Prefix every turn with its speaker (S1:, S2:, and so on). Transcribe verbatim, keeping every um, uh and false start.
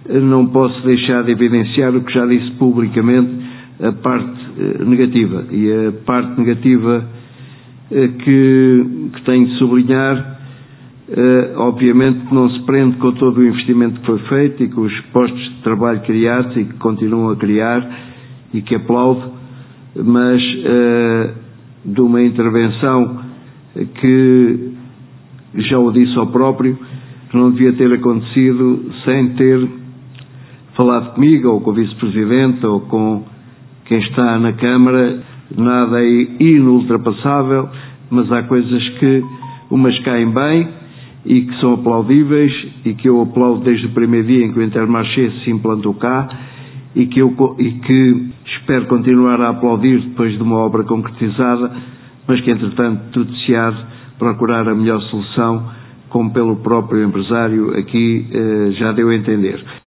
S1: não posso deixar de evidenciar o que já disse publicamente, a parte negativa. E a parte negativa que, que tenho de sublinhar, obviamente não se prende com todo o investimento que foi feito e com os postos de trabalho criados e que continuam a criar e que aplaudo, mas de uma intervenção que, já o disse ao próprio, que não devia ter acontecido sem ter falado comigo, ou com o Vice-Presidente, ou com quem está na Câmara. Nada é inultrapassável, mas há coisas que umas caem bem e que são aplaudíveis e que eu aplaudo desde o primeiro dia em que o Intermarché se implantou cá e que, eu, e que espero continuar a aplaudir depois de uma obra concretizada, mas que entretanto tudo se há de procurar a melhor solução, como pelo próprio empresário aqui eh, já deu a entender.